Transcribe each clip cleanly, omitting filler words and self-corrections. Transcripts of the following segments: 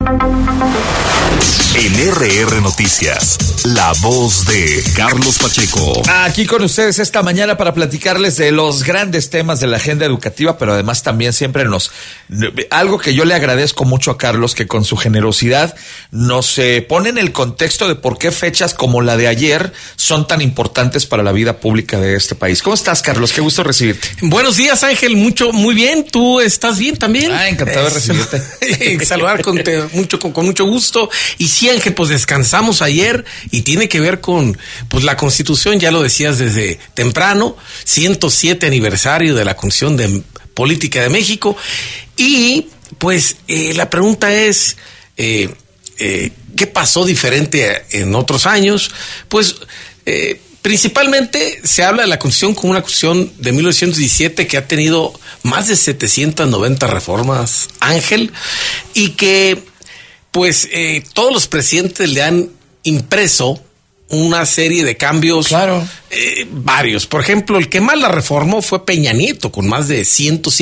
En RR Noticias, la voz de Carlos Pacheco. Aquí con ustedes esta mañana para platicarles de los grandes temas de la agenda educativa, pero además también siempre algo que yo le agradezco mucho a Carlos, que con su generosidad nos pone en el contexto de por qué fechas como la de ayer son tan importantes para la vida pública de este país. ¿Cómo estás, Carlos? Qué gusto recibirte. Buenos días, Ángel. Muy bien. ¿Tú estás bien también? Encantado de recibirte. Saludar con mucho gusto. Y sí, Ángel, pues descansamos ayer y tiene que ver con la Constitución, ya lo decías desde temprano, 107 aniversario de la Constitución de Política de México. Y pues la pregunta es, ¿qué pasó diferente en otros años? Pues principalmente se habla de la Constitución como una Constitución de 1917 que ha tenido más de 790 reformas, Ángel, y que pues todos los presidentes le han impreso una serie de cambios, claro, varios. Por ejemplo, el que más la reformó fue Peña Nieto, con más de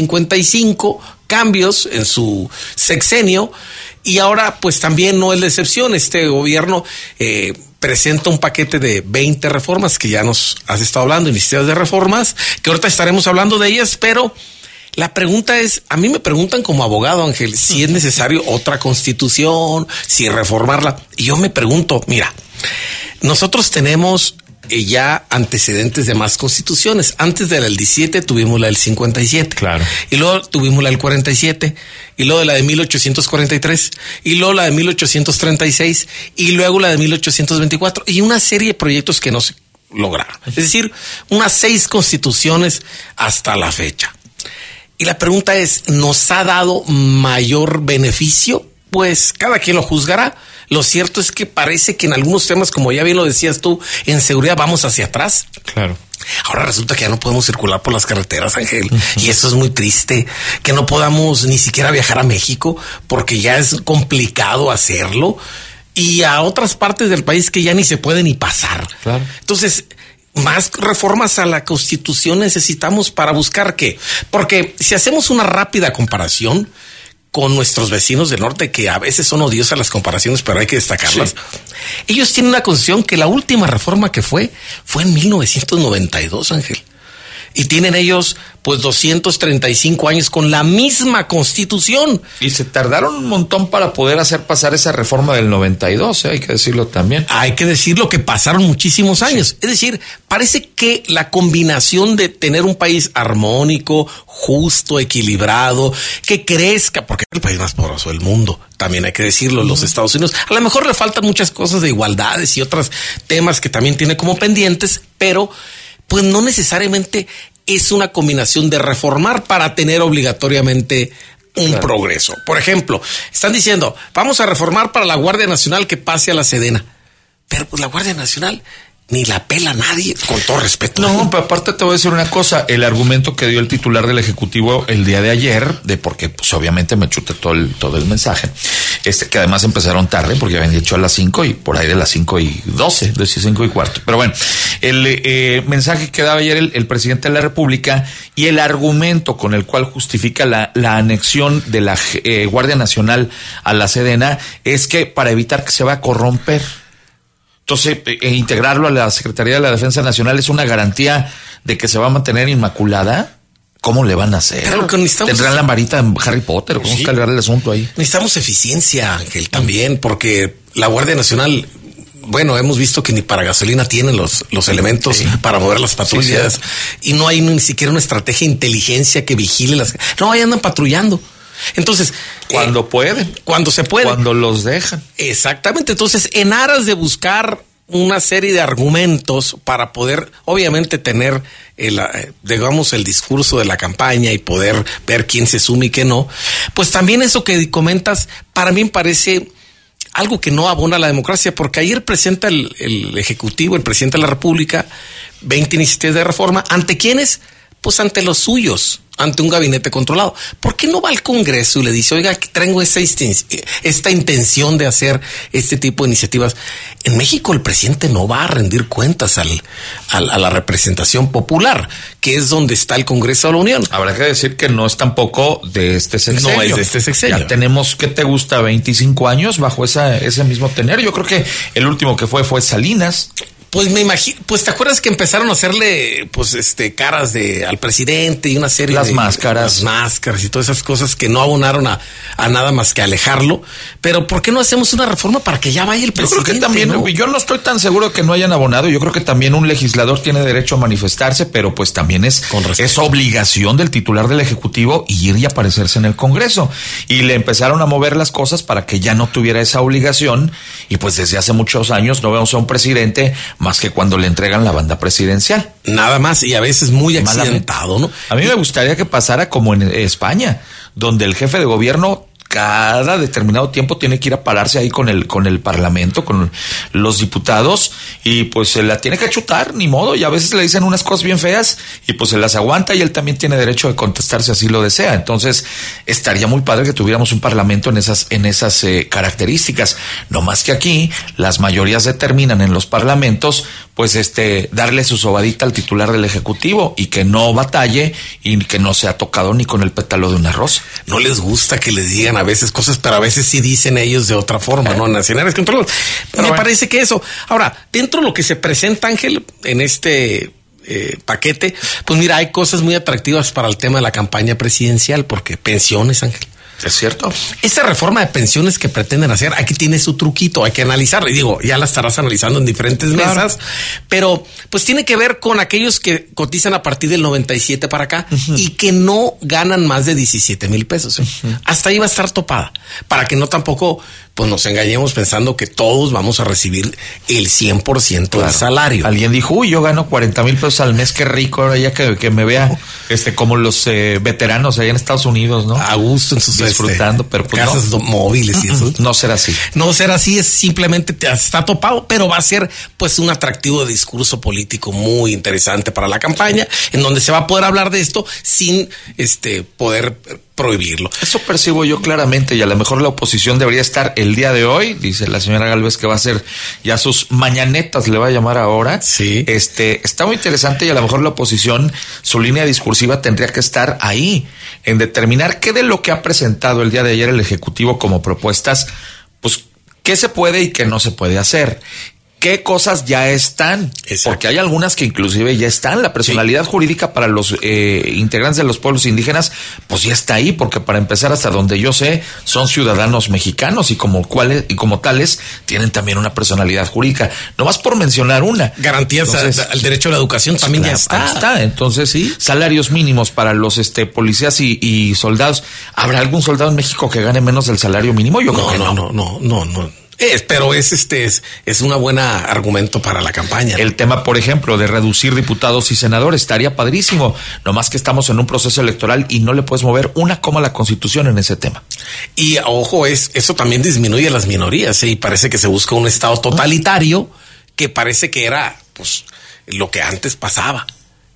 155 cambios en su sexenio, y ahora pues también no es la excepción. Este gobierno presenta un paquete de 20 reformas que ya nos has estado hablando, iniciativas de reformas, que ahorita estaremos hablando de ellas, pero la pregunta es, a mí me preguntan como abogado, Ángel, si es necesario otra constitución, si reformarla. Y yo me pregunto, mira, nosotros tenemos ya antecedentes de más constituciones. Antes de la del 17 tuvimos la del 57. Claro. Y luego tuvimos la del 47. Y luego la de 1843. Y luego la de 1836. Y luego la de 1824. Y una serie de proyectos que no se lograron. Es decir, unas 6 constituciones hasta la fecha. Y la pregunta es, ¿nos ha dado mayor beneficio? Pues cada quien lo juzgará. Lo cierto es que parece que en algunos temas, como ya bien lo decías tú, en seguridad vamos hacia atrás. Claro. Ahora resulta que ya no podemos circular por las carreteras, Ángel. Y eso es muy triste, que no podamos ni siquiera viajar a México porque ya es complicado hacerlo. Y a otras partes del país que ya ni se puede ni pasar. Claro. Entonces, más reformas a la Constitución necesitamos para buscar qué. Porque si hacemos una rápida comparación con nuestros vecinos del norte, que a veces son odiosas las comparaciones, pero hay que destacarlas. Sí. Ellos tienen una Constitución que la última reforma que fue en 1992, Ángel. Y tienen ellos pues 235 años con la misma Constitución. Y se tardaron un montón para poder hacer pasar esa reforma del 92, hay que decirlo también. Hay que decirlo que pasaron muchísimos años. Sí. Es decir, parece que la combinación de tener un país armónico, justo, equilibrado, que crezca, porque es el país más poderoso del mundo, también hay que decirlo, los Estados Unidos. A lo mejor le faltan muchas cosas de igualdades y otros temas que también tiene como pendientes, pero pues no necesariamente es una combinación de reformar para tener obligatoriamente un progreso. Por ejemplo, están diciendo, vamos a reformar para la Guardia Nacional que pase a la Sedena. Pero pues la Guardia Nacional ni la pela nadie, con todo respeto. No, pero aparte te voy a decir una cosa, el argumento que dio el titular del Ejecutivo el día de ayer, de porque pues obviamente me chuté todo el mensaje, que además empezaron tarde, porque habían dicho a las 5 y por ahí de las 5:12, de 5:15. Pero bueno, el mensaje que daba ayer el presidente de la República y el argumento con el cual justifica la anexión de la Guardia Nacional a la Sedena es que para evitar que se va a corromper. Entonces, integrarlo a la Secretaría de la Defensa Nacional es una garantía de que se va a mantener inmaculada. ¿Cómo le van a hacer? Claro que necesitamos. ¿Tendrán la varita en Harry Potter? ¿Cómo calibrar el asunto ahí? Necesitamos eficiencia, Ángel, también, porque la Guardia Nacional, bueno, hemos visto que ni para gasolina tienen los elementos para mover las patrullas. Sí. Y no hay ni siquiera una estrategia de inteligencia que vigile las... No, ahí andan patrullando. Entonces, cuando pueden, cuando se puede, cuando los dejan. Exactamente. Entonces, en aras de buscar una serie de argumentos para poder, obviamente, tener el discurso de la campaña y poder ver quién se suma y quién no, pues también eso que comentas, para mí me parece algo que no abona a la democracia, porque ayer presenta el Ejecutivo, el presidente de la República, 20 iniciativas de reforma. ¿Ante quiénes? pues ante los suyos, ante un gabinete controlado. ¿Por qué no va al Congreso y le dice, oiga, traigo esta intención de hacer este tipo de iniciativas? En México el presidente no va a rendir cuentas a la representación popular, que es donde está el Congreso de la Unión. Habrá que decir que no es tampoco de este sexenio. No es de este sexenio. Ya tenemos, ¿qué te gusta? 25 años bajo ese mismo tener. Yo creo que el último que fue Salinas. Pues me imagino, pues te acuerdas que empezaron a hacerle caras al presidente y una serie las máscaras y todas esas cosas que no abonaron a nada más que alejarlo. Pero ¿por qué no hacemos una reforma para que ya vaya el presidente? Yo creo que también, ¿no? Yo no estoy tan seguro que no hayan abonado. Yo creo que también un legislador tiene derecho a manifestarse, pero pues también es obligación del titular del Ejecutivo ir y aparecerse en el Congreso. Y le empezaron a mover las cosas para que ya no tuviera esa obligación. Y pues desde hace muchos años no vemos a un presidente más que cuando le entregan la banda presidencial. Nada más, y a veces muy accidentado, ¿no? A mí me gustaría que pasara como en España, donde el jefe de gobierno cada determinado tiempo tiene que ir a pararse ahí con el Parlamento, con los diputados, y pues se la tiene que chutar, ni modo, y a veces le dicen unas cosas bien feas, y pues se las aguanta, y él también tiene derecho de contestar si así lo desea. Entonces, estaría muy padre que tuviéramos un parlamento en esas características. No más que aquí, las mayorías determinan en los parlamentos, pues darle su sobadita al titular del Ejecutivo, y que no batalle, y que no sea tocado ni con el pétalo de una rosa. No les gusta que les digan a veces cosas, pero a veces sí dicen ellos de otra forma, ¿no? Nacionales controlados. Me parece que eso. Ahora, dentro de lo que se presenta, Ángel, en este paquete, pues mira, hay cosas muy atractivas para el tema de la campaña presidencial, porque pensiones, Ángel. ¿Es cierto? Esa reforma de pensiones que pretenden hacer, aquí tiene su truquito, hay que analizarla. Y digo, ya la estarás analizando en diferentes mesas, pero pues tiene que ver con aquellos que cotizan a partir del 97 para acá y que no ganan más de 17,000 pesos. Hasta ahí va a estar topada, para que no tampoco pues nos engañemos pensando que todos vamos a recibir el 100% del salario. Alguien dijo, uy, yo gano 40,000 pesos al mes, qué rico, ahora ya que me vea como los veteranos allá en Estados Unidos, ¿no? A gusto en sus disfrutando, pero pues casas móviles y eso. No será así. No será así, es simplemente está topado, pero va a ser pues un atractivo de discurso político muy interesante para la campaña, en donde se va a poder hablar de esto sin poder prohibirlo. Eso percibo yo claramente, y a lo mejor la oposición debería estar el día de hoy, dice la señora Gálvez que va a hacer ya sus mañanetas, le va a llamar ahora. Sí. Está muy interesante, y a lo mejor la oposición, su línea discursiva tendría que estar ahí, en determinar qué de lo que ha presentado el día de ayer el Ejecutivo como propuestas, pues qué se puede y qué no se puede hacer. ¿Qué cosas ya están? Exacto. Porque hay algunas que inclusive ya están. La personalidad jurídica para los integrantes de los pueblos indígenas, pues ya está ahí, porque para empezar, hasta donde yo sé, son ciudadanos mexicanos y como tales tienen también una personalidad jurídica. Nomás por mencionar una. Garantías al derecho a la educación también claro, ya está. Ahí está. Entonces, ¿sí? Salarios mínimos para los policías y soldados. ¿Habrá algún soldado en México que gane menos del salario mínimo? Yo creo que no. Pero es una buena argumento para la campaña. El tema, por ejemplo, de reducir diputados y senadores estaría padrísimo. Nomás que estamos en un proceso electoral y no le puedes mover una coma a la Constitución en ese tema. Y ojo, eso también disminuye a las minorías, y parece que se busca un estado totalitario, que parece que era pues lo que antes pasaba.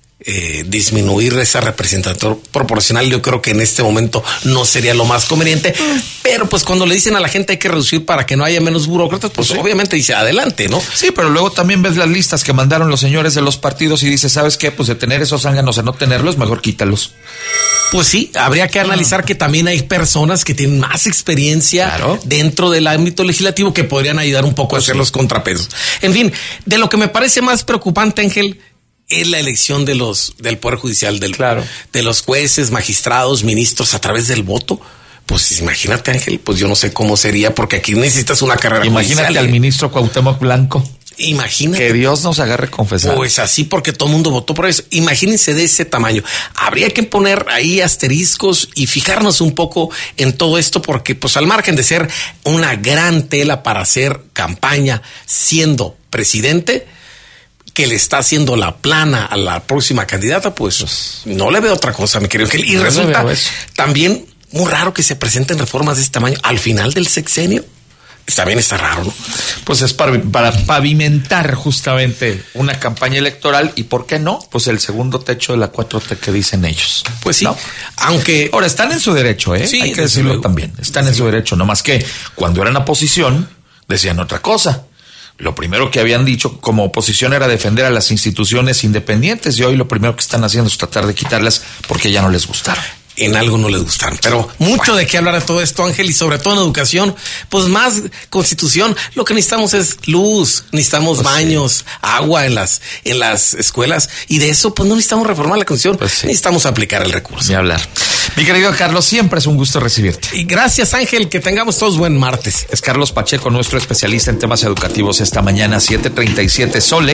Disminuir esa representación proporcional, yo creo que en este momento no sería lo más conveniente, pero pues cuando le dicen a la gente hay que reducir para que no haya menos burócratas, pues obviamente dice adelante, ¿no? Sí, pero luego también ves las listas que mandaron los señores de los partidos y dices, ¿sabes qué? Pues de tener esos zánganos a no tenerlos, mejor quítalos. Pues sí, habría que analizar que también hay personas que tienen más experiencia dentro del ámbito legislativo que podrían ayudar un poco a hacer los contrapesos. En fin, de lo que me parece más preocupante, Ángel, es la elección del Poder Judicial, de los jueces, magistrados, ministros a través del voto. Pues imagínate, Ángel, pues yo no sé cómo sería, porque aquí necesitas una carrera judicial. Imagínate al ministro Cuauhtémoc Blanco. Imagínate. Que Dios nos agarre confesar. Pues así, porque todo el mundo votó por eso. Imagínense de ese tamaño. Habría que poner ahí asteriscos y fijarnos un poco en todo esto, porque pues al margen de ser una gran tela para hacer campaña siendo presidente, que le está haciendo la plana a la próxima candidata, pues no le veo otra cosa, mi querido Ángel. Y resulta también muy raro que se presenten reformas de este tamaño al final del sexenio. También está raro, ¿no? Pues es para pavimentar justamente una campaña electoral y ¿por qué no? Pues el segundo techo de la 4T que dicen ellos. Pues sí, ¿no? aunque... Ahora, están en su derecho, ¿eh? Sí, hay que decirlo también. Están en su derecho, no más que cuando eran oposición decían otra cosa. Lo primero que habían dicho como oposición era defender a las instituciones independientes y hoy lo primero que están haciendo es tratar de quitarlas porque ya no les gustaron. En algo no les gustaron, pero mucho de qué hablar de todo esto, Ángel, y sobre todo en educación, pues más constitución. Lo que necesitamos es luz, necesitamos pues baños, sí, agua en las escuelas, y de eso pues no necesitamos reformar la constitución, pues sí, necesitamos aplicar el recurso. Ni hablar. Mi querido Carlos, siempre es un gusto recibirte. Y gracias, Ángel, que tengamos todos buen martes. Es Carlos Pacheco, nuestro especialista en temas educativos esta mañana, 7:37 Sole.